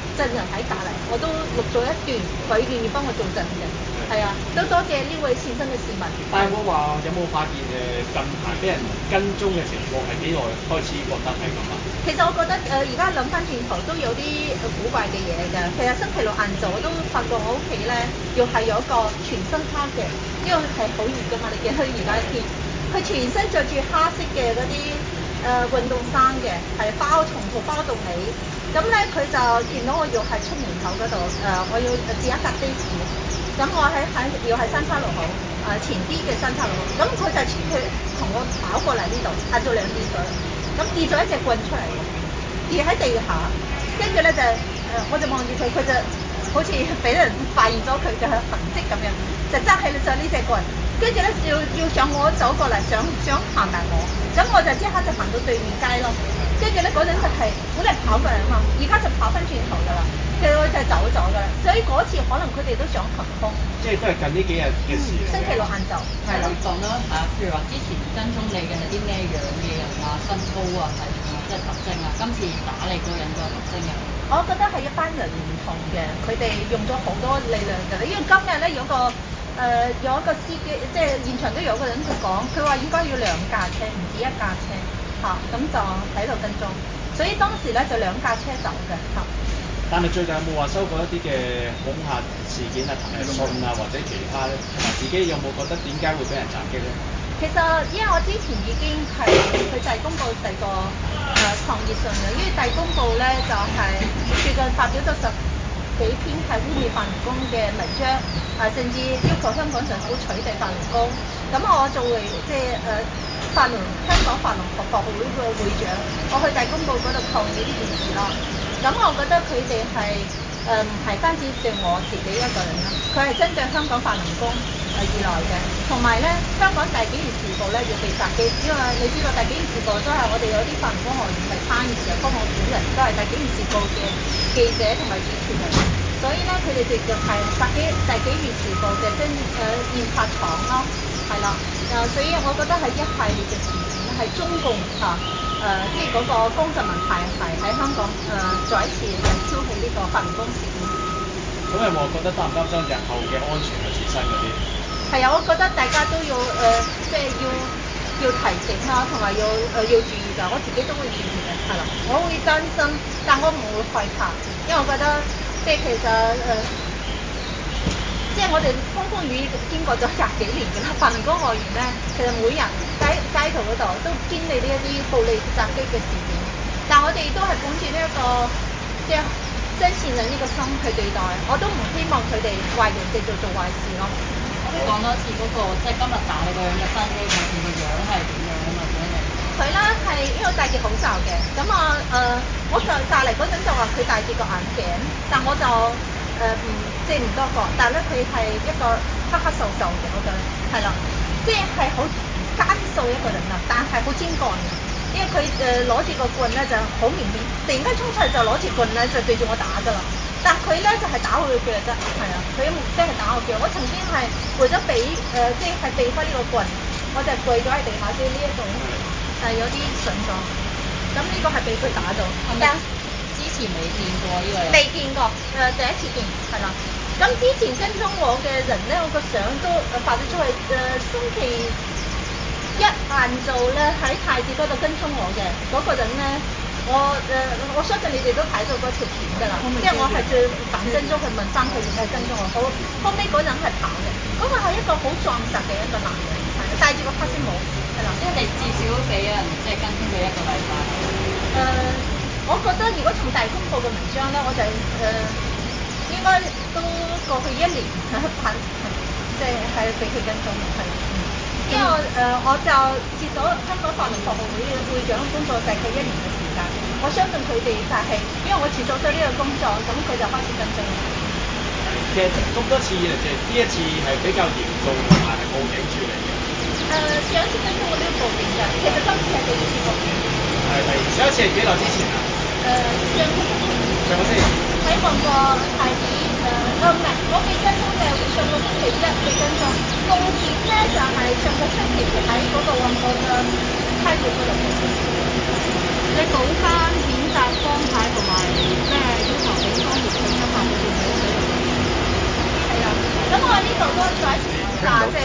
證人喺隔離，我都錄咗一段，佢願意幫我做證嘅，係啊，都多謝呢位善心嘅市民。 但係我話有冇發現誒近排俾人跟蹤嘅情況係幾耐開始覺得係咁啊？ 其實我覺得誒而家諗翻轉頭都有啲呃古怪嘅嘢㗎。其實星期六晏晝我都發覺我屋企咧要係有一個全身黑嘅，因為係好熱㗎嘛，你見佢而家嘅天，佢全身着住黑色嘅嗰啲誒運動衫嘅，係包從頭包到尾。咁咧佢就見到我要係出門口嗰度誒，我要截一架的士。咁我喺喺要喺三叉路口誒前啲嘅三叉路口，咁佢就佢同我跑過嚟呢度，壓咗兩支水，咁跌咗一隻棍出嚟，跌喺地下，跟住咧就誒、呃、我就望住佢，佢就好似俾人發現咗佢嘅痕跡咁樣，就揸起咗呢隻棍，跟住咧要要上我走過嚟，想想行埋我，咁我就即刻就行到對面街咯，跟住咧嗰陣就係本嚟跑過嚟啊嘛，而家就跑翻轉頭㗎啦。佢就走咗㗎啦，所以嗰次可能佢哋都想行兇。 即係都係近呢幾日嘅事。 星期六晏晝。 係啦，講啦嚇，譬如話之前跟蹤你嘅係啲咩樣嘅人啊，身高啊，體重啊，即係特徵啊，今次打你個人個特徵啊。 我覺得係一班人唔同嘅，佢哋用咗好多力量㗎啦。因為今日咧有個誒、呃、有一個司機，即係現場都有個人佢講，佢話應該要兩架車，唔止一架車嚇，咁、啊、就喺度跟蹤，所以當時咧就兩架車走嘅嚇。 但係最近有冇話收過一啲嘅恐嚇事件啊、誒信啊或者其他咧？同埋自己有冇覺得點解會俾人襲擊咧？ 其實因為我之前已經係佢就係公佈第二個誒、呃、抗議信嘅，因為第二公佈咧就係、是、最近發表咗十幾篇係污蔑法輪功嘅文章，啊、呃、甚至要求香港政府取締法輪功。咁我作為即係誒法輪香港法輪學會嘅會長，我去第二公佈嗰度抗議呢件事啦。咁我覺得佢哋係誒唔係單止對我自己一個人啦，佢係針對香港法輪功誒而來嘅，同埋咧香港大紀元時報咧要被襲擊，因為你知道大紀元時報都係我哋有啲法輪功學員係參與嘅，包括我本人都係大紀元時報嘅記者同埋主持人，所以咧佢哋直接係襲擊大紀元時報嘅真誒研發廠咯，係啦，誒所以我覺得係一系列嘅事件係中共嚇。誒、呃，即係嗰個公民派系喺香港誒、呃，再一次係挑起呢個法輪功事件。 咁有冇覺得擔唔擔心日後嘅安全啊、自身嗰啲？ 係啊，我覺得大家都要誒、呃，即係要要提醒啦，同埋要誒、呃、要注意㗎。我自己都會注意嘅，係啦，我會擔心，但我唔會害怕，因為我覺得即係其實誒。呃即係我哋風風雨雨經過咗廿幾年嘅啦，法輪功學員咧，其實每日街街頭嗰度都經歷呢一啲暴力襲擊嘅事件，但我哋都係本住呢一個即係真善人呢個心去對待，我都唔希望佢哋壞人繼續做壞事咯。 講多次嗰、那個即係今日打你個樣嘅身機，佢個樣係點樣啊嘛？ 佢咧係因為戴住口罩嘅，咁啊誒，我上隔離嗰陣就話佢戴住個眼鏡，但我就。誒唔、呃、即係唔多覺，但係咧佢係一個黑黑瘦瘦嘅，我覺得係啦，即係係好奸瘦一個人啊，但係好精幹嘅，因為佢誒攞住個棍咧就好明顯，突然間衝出嚟就攞住棍咧就對住我打㗎啦，但佢咧就係、是、打我嘅腳啫，係啊，佢即係打我腳，我曾經係為咗避誒即係避開呢個棍，我就跪咗喺地下，即係呢一種係有啲損咗，咁呢個係俾佢打到，但之前未見過呢個人， 未見過，誒、呃、第一次見，係啦。咁之前跟蹤我嘅人咧，我個相都誒發咗出去，誒、呃、星期一晏晝咧喺太子嗰度跟蹤我嘅嗰、那個人咧，我誒、呃、我相信你哋都睇到嗰條片㗎啦，即係我係最反跟蹤去問翻佢點解跟蹤我，好後尾嗰人係跑嘅，嗰、那個係一個好壯實嘅一個男人，係戴住個黑色帽，係啦。 即係你至少俾人即係跟蹤你一個禮拜。 誒、呃。我覺得如果從大公報嘅文章咧，我就誒、呃、應該都過去一年係反即係係俾佢跟蹤係，因為誒、呃、我就接咗香港法輪服務會嘅會長工作大概一年嘅時間，我相信佢哋就係、是、因為我持續咗呢個工作，咁佢就開始跟蹤。 其實咁多次以嚟，其實呢一次係比較嚴重同埋係報警處理嘅。 誒、呃、上一次跟蹤我都要報警㗎，其實今次係第二次報警。 係係，上一次係幾耐之前啊？ 誒上個星期。 上個星期。 喺旺角太子誒，哦唔係，我被跟蹤嘅上個星期一被跟蹤，報警咧就係、是、上個星期喺嗰個旺角嘅太子嗰度。 你講翻譴責幫派同埋咩要求警方嗱，即係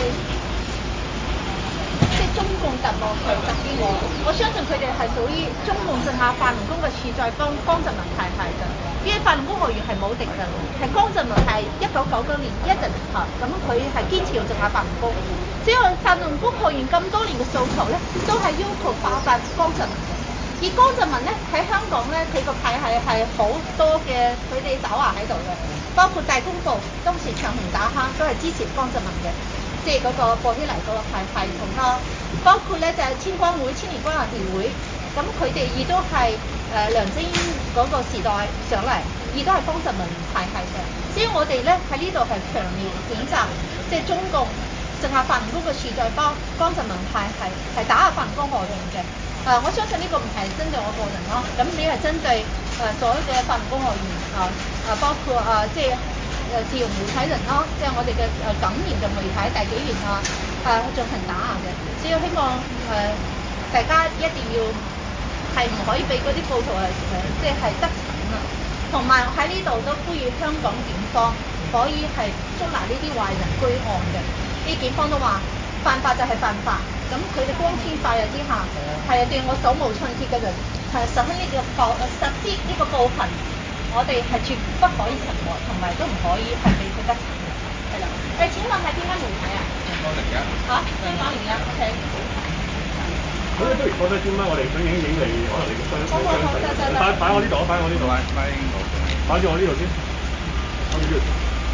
即係中共特務去特啲我，我相信佢哋係屬於中共鎮壓法輪功嘅次在江江澤民派系嘅，因為法輪功學員係冇敵嘅，係江澤民係一九九九年一直嚇，咁佢係堅持要鎮壓法輪功，只有法輪功學員咁多年嘅訴求咧，都係要求爆發江澤民嘅。而江澤民咧喺香港咧，佢個派系係好多嘅，佢哋爪牙喺度嘅，包括大公報當時長虹打蝦都係支持江澤民嘅，即係嗰個播起嚟嗰個派系同啦，包括咧就係、是、千光會、千年光人協會，咁佢哋亦都係誒、呃、梁振英嗰個時代上嚟，亦都係江澤民派系嘅，所以我哋咧喺呢度係強烈譴責，即係中共鎮壓法輪功嘅次在幫江澤民派系係打壓法輪功學員嘅。誒、呃，我相信呢個唔係針對我個人咯，咁你係針對誒、呃、所有嘅法輪功學員啊啊，包括啊、呃、即係誒自由媒體人咯，即係我哋嘅誒感言嘅媒體大紀元啊啊進行打壓嘅，所以希望誒、呃、大家一定要係唔可以俾嗰啲暴徒係誒即係得逞啊，同埋喺呢度都呼籲香港警方可以係捉拿呢啲壞人居案嘅，啲警方都話犯法就係犯法。咁佢哋光天化日之下，係啊對我手無寸鐵嘅人，係實行呢個暴實施呢個暴行，我哋係絕不可以沉默，同埋都唔可以係俾佢得逞嘅，係啦。誒，請問係邊間媒體啊？香港零一。嚇，香港零一 ，OK。 咁你不如放低先啦，我哋想影影你，可能你嘅相相好好好，得得得。 擺擺我呢度，擺我呢度。 咪咪我擺住我呢度先，擺住呢度先。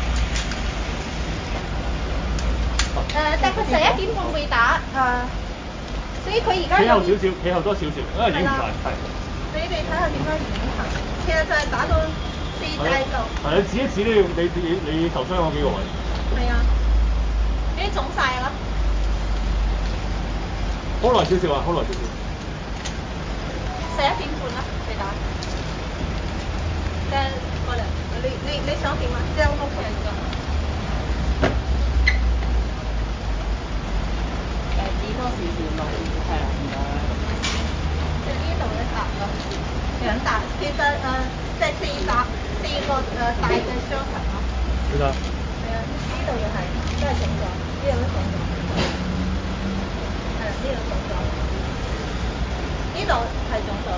誒、呃，大概十一點半會打誒、呃，所以佢而家企後少少，企後多少少，因為影唔晒，係。 你哋睇下點解唔影行？其實就係打到四大度。 係你指一指呢？你你你受傷嗰幾個位。 係啊，呢啲腫晒啦。 好耐少少啊，好耐少少。 十一點半啦，你打。誒，過嚟，你你你想點啊？即係 O K 㗎。 誒，指多少少路，係啦，唔該。 即係呢度一笪咯，兩笪，其實誒即係四笪，四個誒、呃、大嘅傷痕咯。 幾多？ 係啊，呢度又係，都係腫咗，呢度都腫咗。係啊，呢度腫咗，呢度係腫咗。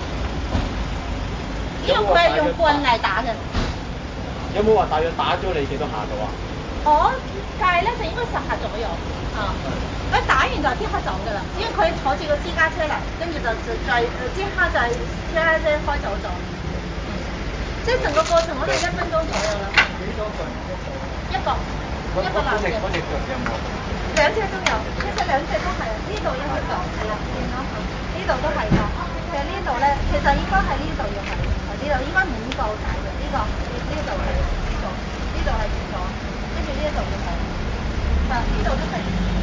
因為佢係用棍嚟打嘅。 有冇話大約打咗你幾多下到啊？ 我計咧就應該十下左右，啊！一打完就即刻走㗎啦，因為佢坐住個私家車嚟，跟住就就就即刻就係車車開走咗。嗯，即係成個過程我哋一分鐘左右啦。幾多個？一個，一個男嘅。嗰隻腳有冇？兩隻都有，其實兩隻都係，呢度一個係啦，見到呢度都係㗎。其實呢度咧，其實應該係呢度要係，係呢度應該五個大嘅，呢個呢呢度係呢個，呢度係跌咗，跟住呢一度要係，係呢度都係。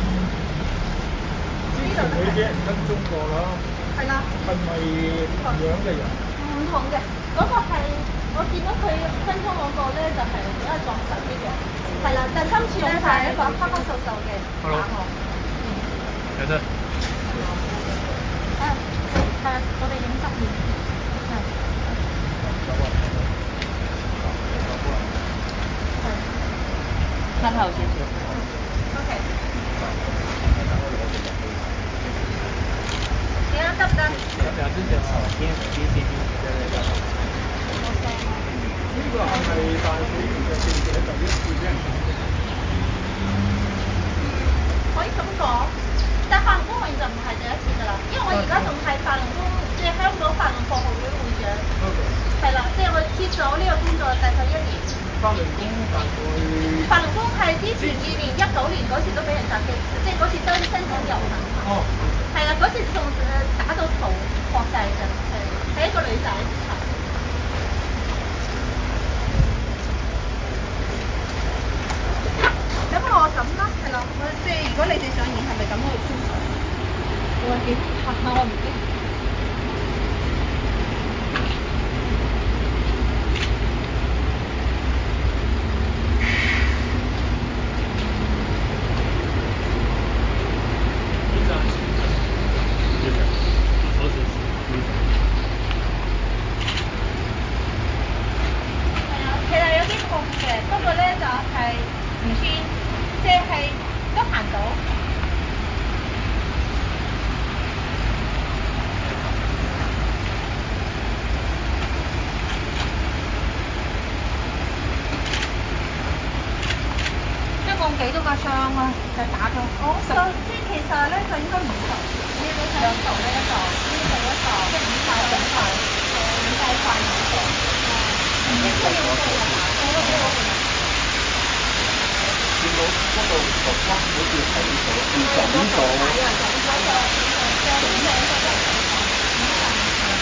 呢度都係。俾人跟蹤過啦。係啦。係咪同樣嘅人？唔同嘅，嗰個係我見到佢跟蹤嗰個咧，就係比較壯實啲嘅，係啦，但今次咧就係一個黑黑瘦瘦嘅打我。 有得。 誒，係啊，我哋影側面，係。係。 身後少少。 OK。點啊？得唔得？ 表示隻頭肩肩線呢個係咪大幾年嘅記者第一次俾人咁嘅？ 可以咁講，但法輪功學員就唔係第一次㗎啦，因為我而家仲係法輪功，即係香港法輪課學會會長。係啦，即係我接咗呢個工作大概一年。 法輪功大概。 法輪功係之前二年一九年嗰時都俾人襲擊，即係嗰次新新港遊行。 哦。 係啦，嗰時仲誒打到頭破曬嘅，係係一個女仔。咁我咁啦，係啦，我即係如果你哋想影係咪咁去宣傳？我話幾拍啊？我唔知。係啊，其實有啲痛嘅，不過咧就係唔算，即係。 到。一共幾多個箱啊？就打咗我就即係其實咧就應該五嚿，呢啲兩嚿呢一嚿，呢度一嚿，即係五塊整塊，五塊塊五嚿。唔知佢要做啊？做咗幾多個？ 見到嗰度就關好似係咗，要整咗。 係啊，整咗就整咗整咗就五嚿。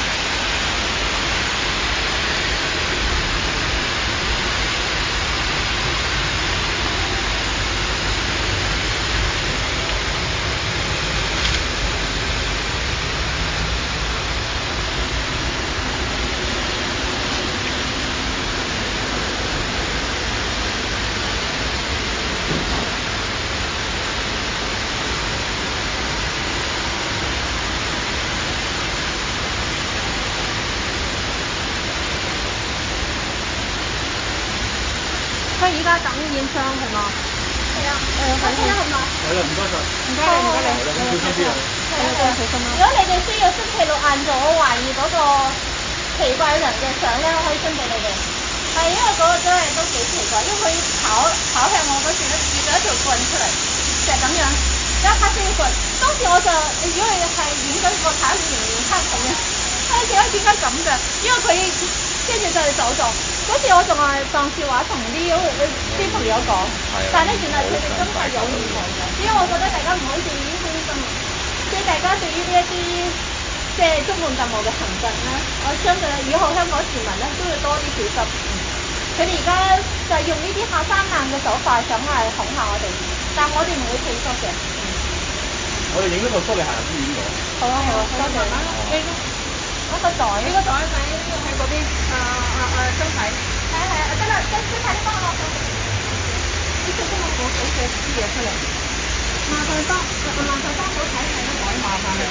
佢而家等驗傷係嘛？係啊，誒係啦係嘛？ 係啦，唔該晒。 唔該你，唔該你。 係啦，咁小心啲啊。 係啊，小心啦。如果你哋需要星期六晏晝，我懷疑嗰個奇怪人嘅相咧，我可以分俾你哋。係因為嗰個真係都幾奇怪，因為佢跑跑向我嗰時咧，跌咗一條棍出嚟，就係咁樣。一拍咗一棍，當時我就如果係影緊個睇唔明睇唔明，啊點解點解咁嘅？因為佢跟住就走咗。嗰時我仲係當笑話同啲啲朋友講，但係咧原來佢哋真係有意外嘅，因為我覺得大家唔可以掉以輕心，即係大家對於呢一啲即係中共特務嘅行徑咧，我相信以後香港市民咧都要多啲小心。佢哋而家就係用呢啲下三濫嘅手法想係恐嚇我哋，但我哋唔會退縮嘅。 我哋影咗個梳理行入醫院度。 好啊好啊，多謝。你攞個袋。呢個袋喺喺嗰邊。啊啊啊！真係。係啊係啊，得啦，真真快啲幫我攞上。你做乜我我手寫啲嘢出嚟？麻煩幫麻煩幫手睇睇啦，我麻煩你。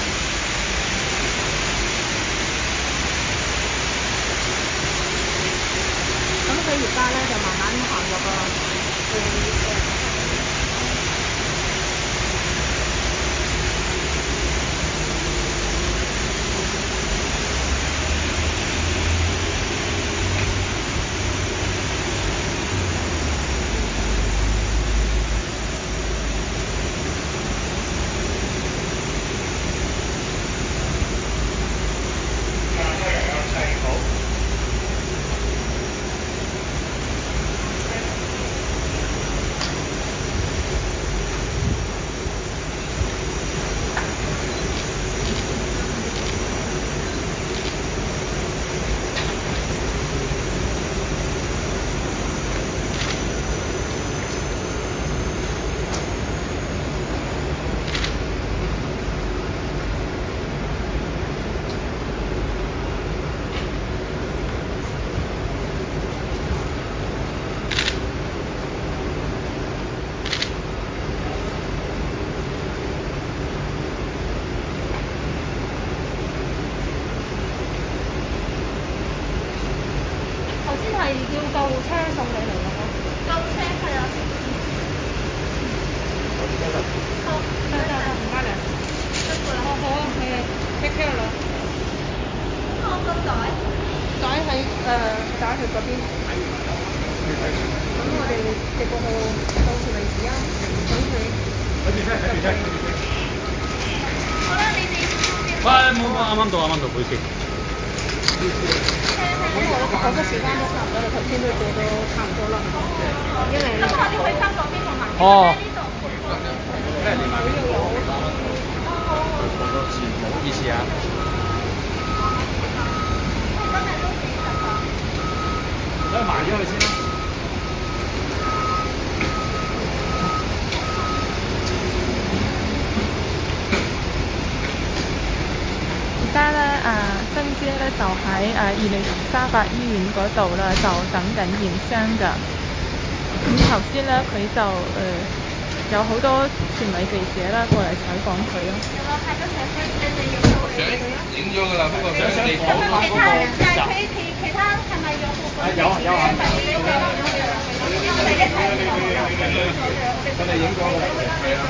咁佢而家咧就慢慢行入個誒誒。係要救護車送你嚟嘅嗬？救護車係啊。好，得得得，唔該你。辛苦啦。哦好啊，係啊 ，take care 啦。咁我個袋？袋喺誒袋喺嗰邊。咁我哋直過到到時為止啊，等佢。 睇住先，睇住先，睇住先。 好啦，你哋喂，冇冇，啱啱到，啱啱到，唔好意思。 咁我咧嗰個時間都差唔多啦，頭先都做到差唔多啦。因為咁我哋去翻嗰邊同埋哦。 呢度盤嗰度。 咩嚟埋？ 呢度有。 好多次，唔好意思啊。 真係都幾實在。 等佢埋咗佢先啦。 而家咧誒新姐咧就喺誒伊利沙伯醫院嗰度啦，就等緊驗傷㗎。咁頭先咧佢就誒、呃、有好多傳媒記者啦過嚟採訪佢咯。 有冇派咗社區？你哋有冇嚟佢啊？ 影咗㗎啦，不過想你講咁翻嗰個其他就係佢其其他係咪有報告？ 有有啊。 因為呢個係我哋嘅我哋影咗㗎啦，係啊。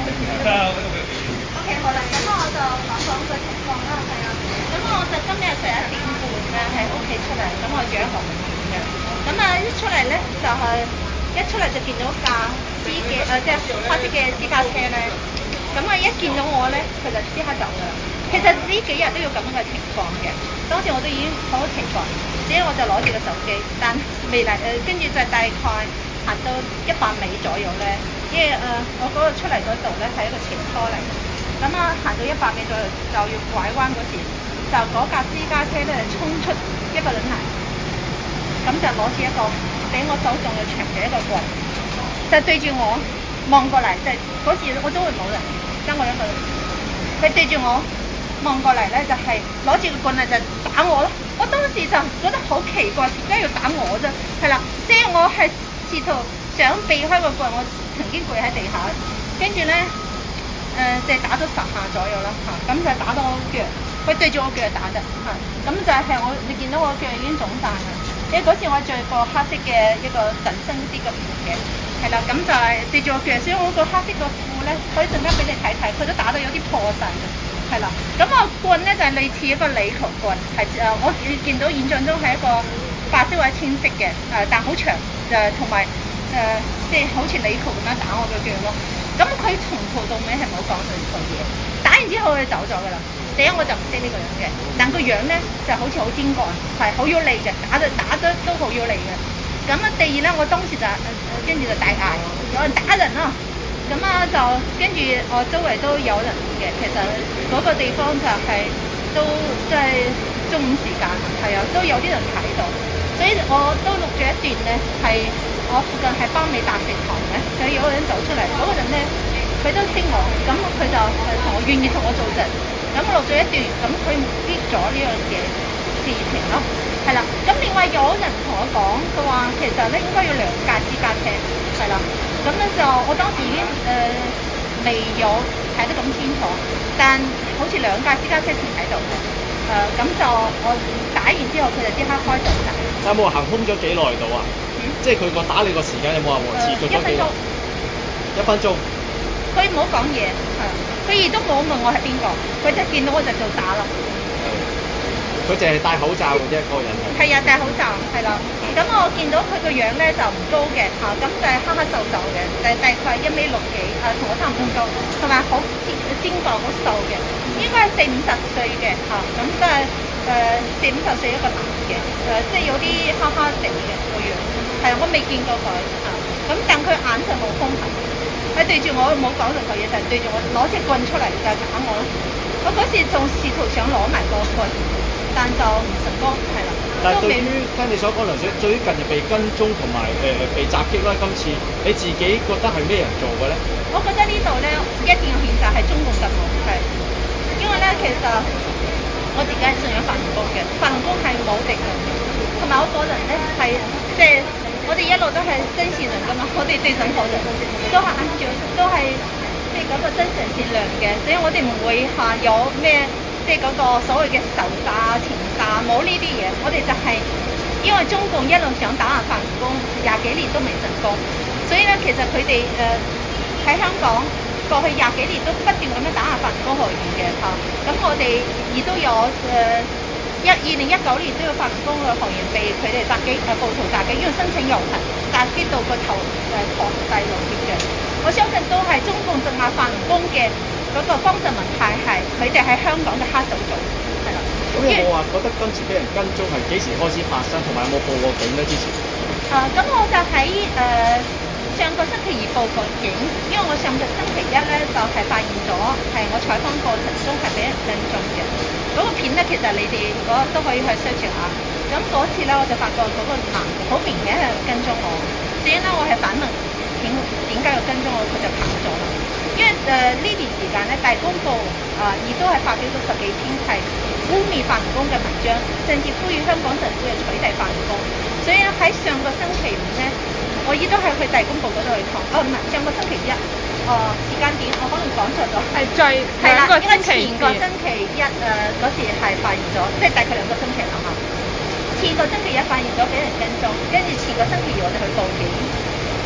O K 好啦，咁我就講講個情況啦，係啊。咁我就今日成一點半咧喺屋企出嚟，咁我住喺何文田嘅。咁啊一出嚟咧就係、一出嚟就見到架私嘅誒即係黑色嘅私家車咧。咁啊一見到我咧，佢就即刻走㗎啦。其實呢幾日都有咁樣嘅情況嘅，當時我都已經好好奇怪，所以我就攞住個手機，但未嚟誒，跟、呃、住就大概行到一百米左右咧，因為誒、呃、我嗰個出嚟嗰度咧係一個斜坡嚟嘅，咁啊行到一百米左右就要拐彎嗰時，就嗰架私家車咧衝出一個人嚟，咁就攞住一個比我手仲要長嘅一個棍，就對住我望過嚟，就嗰時我周圍冇人，得我一個人，佢對住我望過嚟咧，就係攞住個棍啊，就打我咯。我當時就覺得好奇怪，點解要打我啫？係啦，即係我係試圖想避開個棍，我曾經跪喺地下，跟住咧誒，就打咗十下左右啦嚇，咁就打到我腳，佢對住我腳打嘅嚇，咁就係我你見到我腳已經腫晒啦。因為嗰時我着個黑色嘅一個緊身啲嘅褲嘅，係啦，咁就係對住我腳，所以我個黑色個褲咧，可以陣間俾你睇睇，佢都打到有啲破晒嘅，係啦。咁我棍咧就係、是、類似一個壘球棍，係誒、呃、我見到現象中係一個白色或者青色嘅，誒、呃、但好長，誒同埋誒即係好似壘球咁樣打我嘅腳咯。咁佢從頭到尾係冇講任何嘢，打完之後佢走咗㗎啦。第一我就唔識呢個人嘅，但個樣咧就好似好精幹，係好有力嘅，打得打得都好有力嘅。咁啊第二咧，我當時就跟住就大嗌，有人打人啊！咁啊就跟住我周圍都有人嘅，其實嗰個地方就係、是、都即係、就是、中午時間，係啊，都有啲人睇到，所以我都錄咗一段咧，係我附近係巴美大食堂嘅，所以有個人走出嚟，嗰、那個人咧佢都識我，咁佢就誒同我願意同我做陣。咁我錄咗一段，咁佢唔知咗呢樣嘅事情咯，係啦。咁另外有人同我講，佢話其實咧應該要兩架私家車，係啦。咁咧就我當時已經誒、呃、未有睇得咁清楚，但好似兩架私家車停喺度嘅，誒、呃、咁就我打完之後，佢就即刻開走晒。 有冇話行空咗幾耐到啊？嗯、即係佢個打你個時間有冇話持續咗幾耐？一分鐘。 佢冇講嘢，係，佢亦都冇問我係邊個，佢就見到我就做打啦。 佢淨係戴口罩嘅啫，嗰個人係。 係啊，戴口罩，係啦。咁我見到佢個樣咧就唔高嘅，嚇、啊，咁就係黑黑瘦瘦嘅，就係大概一米六幾，誒、啊，同我差唔多高，同埋好尖尖壯好瘦嘅，應該係四五十歲嘅，嚇、啊，咁都係誒四五十歲一個男嘅，誒、啊，即係有啲黑黑地嘅個樣，係啊，我未見過佢，嚇、啊，咁但佢眼就冇兇狠。佢對住我冇講任何嘢，就係、是、對住我攞隻棍出嚟就打我。我嗰時仲試圖想攞埋個棍，但就唔成功，係啦。 但係對於聽你所講梁小姐，對於近日被跟蹤同埋誒被襲擊啦，今次你自己覺得係咩人做嘅咧？ 我覺得呢度咧一定要譴責係中共特務，係因為咧其實我自己係信仰法輪功嘅，法輪功係冇敵人嘅，同埋我個人咧係即係。我哋一路都係真善人㗎嘛，我哋對任何人都係按照都係即係嗰個真誠善良嘅，所以我哋唔會話有咩即係嗰個所謂嘅仇殺、情殺，冇呢啲嘢。我哋就係、是、因為中共一路想打壓法輪功，廿幾年都未成功，所以咧其實佢哋誒喺香港過去廿幾年都不斷咁樣打壓法輪功學員嘅嚇，咁、啊、我哋亦都有誒。呃一二零一九年都有法輪功嘅學員被佢哋襲擊，誒、呃、暴徒襲擊，因為申請遊行襲擊到個頭誒破細流血嘅。我相信都係中共鎮壓法輪功嘅嗰個幫助民派係佢哋喺香港嘅黑手做，係啦。 咁有冇話覺得今次俾人跟蹤係幾時開始發生，同埋有冇報過警咧？之前？ 啊，咁我就喺誒、呃、上個星期二報過警，因為我上個星期一咧就係、是、發現咗係我採訪過程中係俾人跟蹤嘅。嗰個片咧，其實你哋如果都可以去 search 下。咁嗰次咧，我就發覺嗰個男好明顯係跟蹤我。至於咧，我係反問點點解要跟蹤我，佢就跑咗啦。因為誒呢、呃、段時間咧，大公報啊，亦、呃、都係發表咗十幾篇係污蔑法輪功嘅文章，甚至呼籲香港政府係取締法輪功。所以咧喺上個星期五咧，我亦都係去大公報嗰度去講。哦，唔係上個星期一。哦，時間點我可能講錯咗， 係最係啦， 應該前個星期一誒嗰、呃、時係發現咗，即係大概兩個星期啦嚇。前個星期一發現咗俾人跟蹤，跟住前個星期二我就去報警，跟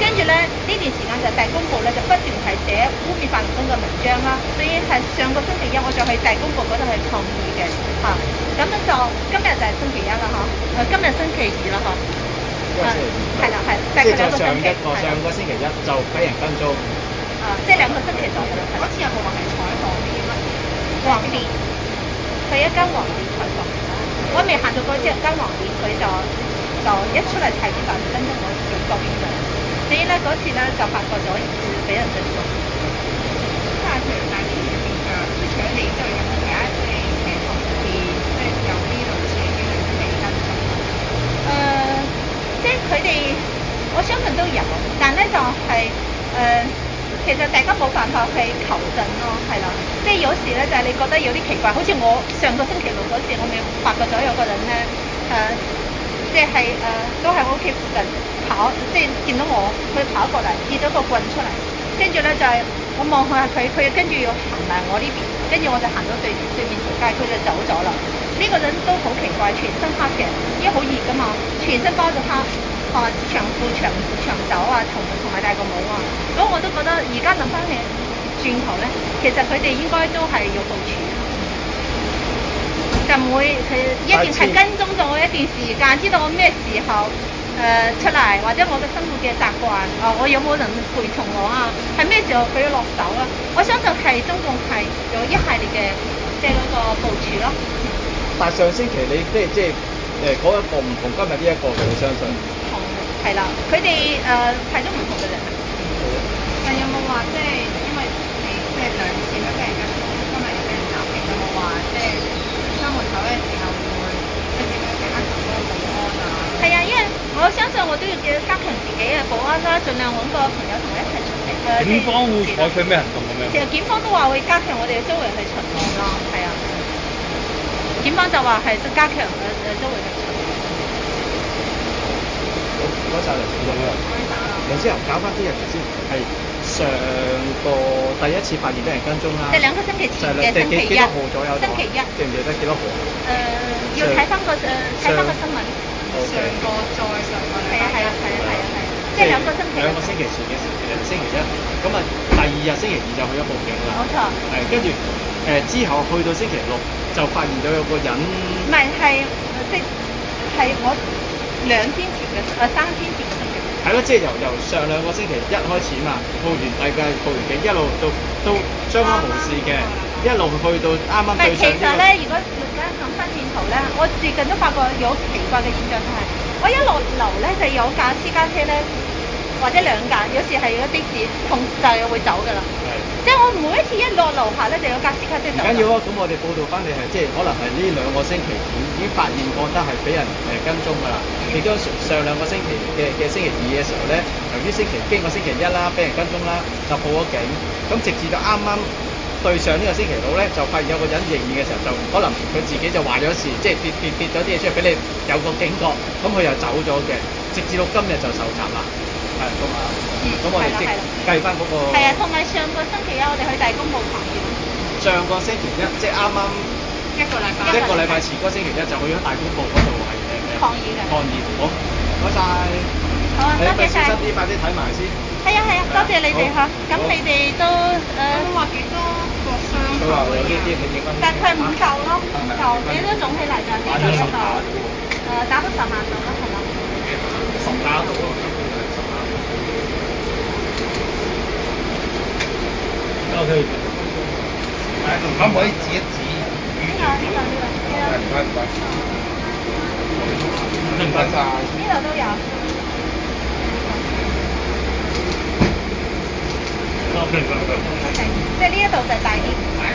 跟住咧呢段時間就大公報咧就不斷係寫污蔑法輪功嘅文章啦，所以係上個星期一我就去大公報嗰度去抗議嘅嚇，咁、啊、就今日就係星期一啦嗬，誒、今日星期二啦嗬，誒係啦係，大概兩個星期， 我上個星期一就俾人跟蹤， 啊即係兩個星期左右啦。 嗰次有冇話係採訪啲乜嘢？ 黃店，佢一間黃店採訪，我未行到嗰隻間黃店，佢就就一出嚟提啲法律跟蹤我做嗰邊嘅，所以咧嗰次咧就發覺咗俾人跟蹤。 咁但係譬如大年入邊誒，即係除咗你之外，有冇其他即係誒同事即係有啲類似嘅經歷都被跟蹤？ 誒、即係佢哋，我相信都有，但咧就係、誒、其實大家冇辦法去求證咯，係啦，即係有時咧就係、你覺得有啲奇怪，好似我上個星期六嗰時，我咪發覺咗有個人咧誒、即係誒、都喺我屋企附近跑，即係見到我，佢跑過嚟，跌咗個棍出嚟，跟住咧就係、我望下佢，佢跟住要行埋我呢邊，跟住我就行到對對面條街，佢就走咗啦。呢、個人都好奇怪，全身黑嘅，因為好熱噶嘛，全身包咗黑，啊長褲長長袖啊，同同埋戴個帽啊。咁我都覺得而家諗翻起轉頭咧，其實佢哋應該都係有部署，就唔會佢一定係跟蹤咗我一段時間，知道我咩時候誒、出嚟，或者我嘅生活嘅習慣，啊我有冇人陪從我啊，係咩時候佢要落手啊？我相信係中共係有一系列嘅即係嗰個部署咯。 但係上星期你即係即係誒嗰一個唔同今日呢一個嘅，你相信？ 同係啦，佢哋誒係都唔同嘅人。 但有冇話即係因為你即係兩次都俾人跟蹤，今日又俾人襲擊，有冇話即係出門口嘅時候會即係點樣更加做嗰個保安啊？ 係啊，因為我相信我都要記得加強自己嘅保安啦，盡量揾個朋友同我一齊出嚟。誒、 警方會採取咩行動咁樣？ 其實檢方都話會加強我哋嘅周圍去巡邏咯，係啊。檢方就話係加強誒誒周圍去巡邏。 唔該曬梁先生啦。梁先生搞翻啲日期先，係上個第一次發現俾人跟蹤啦。 即係兩個星期前嘅星期一。 幾多號左右？ 星期一。 記唔記得幾多號？ 誒、要睇翻個誒睇翻個新聞。 上個再上個禮係啊拜係啊係啊係啊係啊，即係兩個星期。 兩個星期前嘅時誒星期一，咁啊第二日星期二就去咗報警啦。 冇錯。 係跟住誒之後去到星期六就發現到有個人。 唔係係即係我兩天前嘅誒、三天前嘅星期。 係咯，即係由由上兩個星期一開始嘛，報完第計報完警，一路到到相安無事嘅，一路去到啱啱唔係， 對上其實咧，如果而家咁分線圖咧，我最近都發覺有奇怪嘅現象，就係我一落樓咧就有架私家車咧，或者兩架，有時係有的士，同就係會走㗎啦。 係。 即係我每一次一落樓下咧，就有架私家車走。 唔緊要啊，咁我哋報道翻你係即係可能係呢兩個星期已經發現覺得係俾人誒跟蹤㗎啦。亦都上上兩個星期嘅嘅星期二嘅時候咧，由於星期經過星期一啦，俾人跟蹤啦，就報咗警。咁直至到啱啱對上呢個星期六咧，就發現有個人認現嘅時候，就可能佢自己就話咗事，即係跌跌跌咗啲嘢出嚟俾你有個警覺，咁佢又走咗嘅。直至到今日就受襲啦。係咁啊。咁我哋即計翻嗰個。 係啊，同埋上個星期一我哋去大公報抗議。 上個星期一即係啱啱一個禮拜。 一個禮拜前嗰星期一就去咗大公報嗰度係誒抗議嘅。 抗議，好，唔該晒。 好啊，多謝晒。 小心啲，快啲睇埋先。 係啊係啊，多謝你哋嚇。咁你哋都誒。 都話幾多個傷佢話有呢啲係影翻。 但係佢係五嚿咯，五嚿，你都總起嚟就呢度嗰度，誒打到十萬度啦，係嘛？ 十打到咯。 O K。可唔可以指一指？ 呢個呢個呢個。 唔該唔該。唔該晒。 呢度都有。 O K 唔該唔該。 係，即係呢一度就大啲。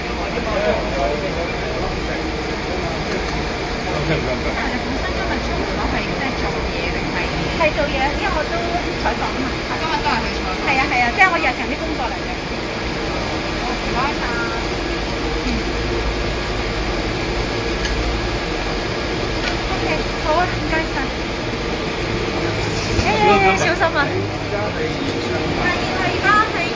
O K 唔該唔該。 但係你本身今日出門口係即係做嘢定係？ 係做嘢，因為我都採訪啊嘛。 今日都係去採訪。 係啊係啊，即係我日常啲工作嚟嘅。 唔該晒。 O K，好啊，唔該晒。誒，小心啊！係係而家係。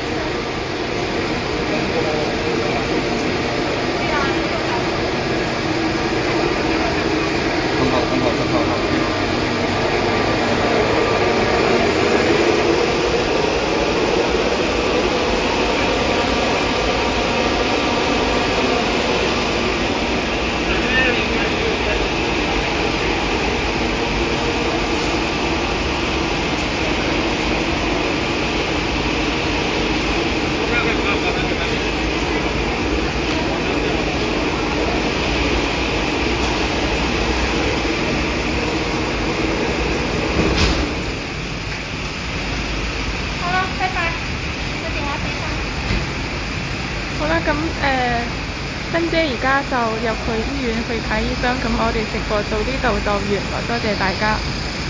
很好很好很好很好。 咁誒，珍姐而家就入去醫院去睇醫生，咁我哋直播到呢度就完啦，多謝大家。